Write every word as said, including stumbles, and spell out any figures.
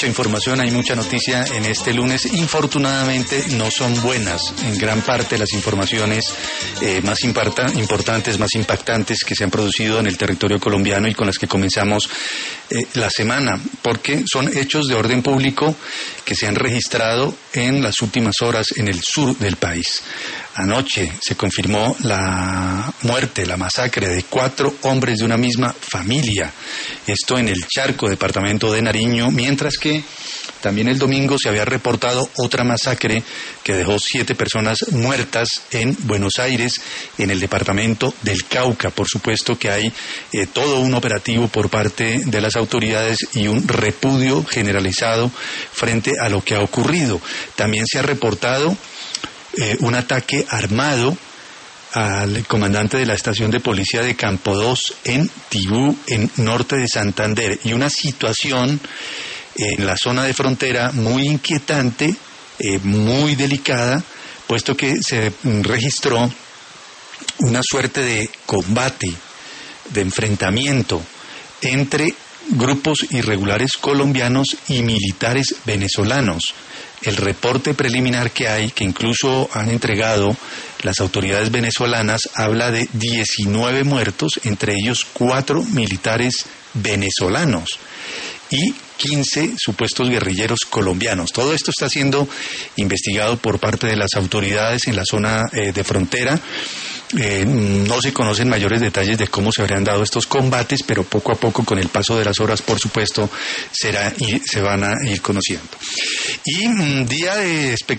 Información, hay mucha noticia en este lunes. Infortunadamente no son buenas. En gran parte las informaciones eh, más importa, importantes, más impactantes que se han producido en el territorio colombiano y con las que comenzamos eh, la semana, porque son hechos de orden público que se han registrado en las últimas horas en el sur del país. Anoche se confirmó la muerte, la masacre de cuatro hombres de una misma familia. Esto en el Charco, departamento de Nariño, mientras que también el domingo se había reportado otra masacre que dejó siete personas muertas en Buenos Aires, en el departamento del Cauca. Por supuesto que hay eh, todo un operativo por parte de las autoridades y un repudio generalizado frente a lo que ha ocurrido. También se ha reportado eh, un ataque armado al comandante de la estación de policía de Campo dos en Tibú, en norte de Santander, y una situación en la zona de frontera muy inquietante, eh, muy delicada, puesto que se registró una suerte de combate, de enfrentamiento entre grupos irregulares colombianos y militares venezolanos. El reporte preliminar que hay, que incluso han entregado las autoridades venezolanas, habla de diecinueve muertos, entre ellos cuatro militares venezolanos y quince supuestos guerrilleros colombianos. Todo esto está siendo investigado por parte de las autoridades en la zona eh, de frontera. Eh, no se conocen mayores detalles de cómo se habrían dado estos combates, pero poco a poco, con el paso de las horas, por supuesto, será y se van a ir conociendo. Y un día de espectáculo